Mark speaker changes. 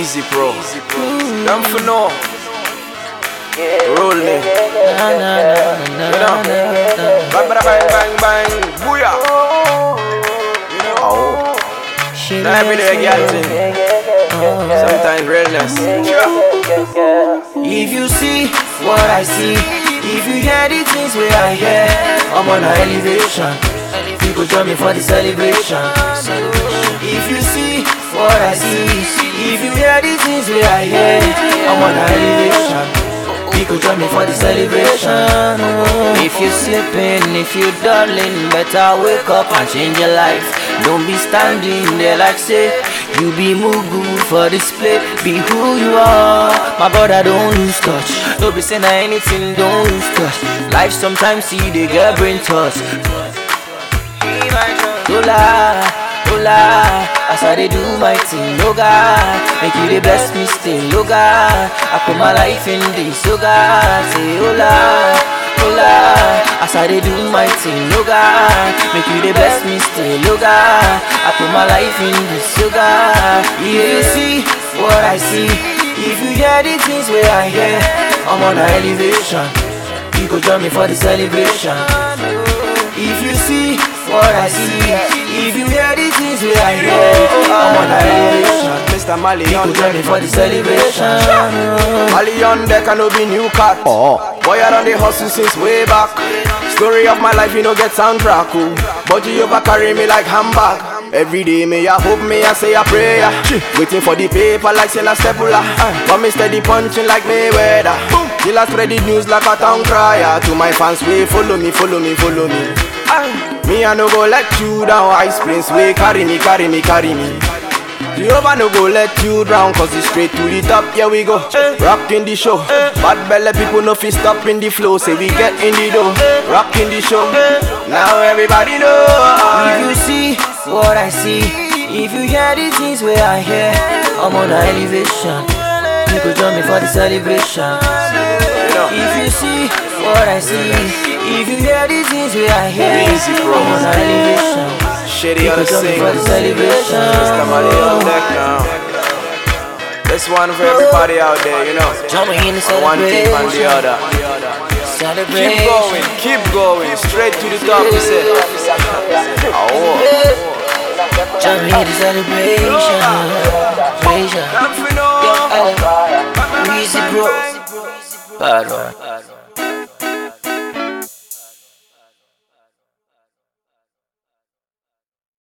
Speaker 1: Easy bro. Them for no. Roll me. You know. Bang bang bang bang bang. Booyah. You know. Oh. Not every day girl thing. Sometimes realness.
Speaker 2: If you see what I see, if you hear the things where I hear, I'm on an elevation. People join me for the celebration. If you see what I see, if you hear the things where I hear, I'm on an elevation. People join me for the celebration. If you slipping, if you darling, better wake up and change your life. Don't be standing there like say you be mugu for display. Be who you are, my brother. Don't lose touch. Don't be saying anything. Don't lose touch. Life sometimes see they get brain toss. Hola, hola, as I do my thing, oh God, make you the bless me still, oh God. I put my life in this, oh God. Say hola, hola, as I do my thing, oh God, make you the bless me still, oh God. I put my life in this, oh God. If you see what I see, if you hear the things where I hear, I'm on an elevation. People join me for the celebration. If you see what I see, if you hear the things where I hear, I'm on an elevation.
Speaker 1: Mr. Mali on
Speaker 2: People join me for the celebration.
Speaker 1: Mali on deck and no be new cat. Boy, I done the hustle since way back. Story of my life, you know, get soundtrack. But you over carry me like handbag. Every day me I hope, me I say a prayer. Waiting for the paper like Sela Stepula. But me steady punching like Mayweather. Till I spread the news like a town crier. To my fans, we follow me, follow me, follow me. Me I no go let you down. Ice Prince, we carry me, carry me, carry me. Jehovah no go let you drown, cause it's straight to the top, here we go. Rockin' the show. Bad belly people no fit stop in the flow. Say we get in the dough, rockin' the show. Now everybody know.
Speaker 2: If you see what I see, if you hear the things where I hear, I'm on an elevation. People join me for the celebration. If you see what I see, if you hear the things where I hear,
Speaker 1: Easy, bro.
Speaker 2: I'm on an elevation.
Speaker 1: Shady on the
Speaker 2: People join me for the
Speaker 1: sing.
Speaker 2: celebration.
Speaker 1: Mr. Mali on deck now. This one for everybody out there, you know.
Speaker 2: Join me in the
Speaker 1: One thing and the
Speaker 2: celebration.
Speaker 1: other.
Speaker 2: Celebration.
Speaker 1: Keep going, straight to the top, we say. Oh.
Speaker 2: Join me in the celebration. Celebration. Easy bro. Bad one.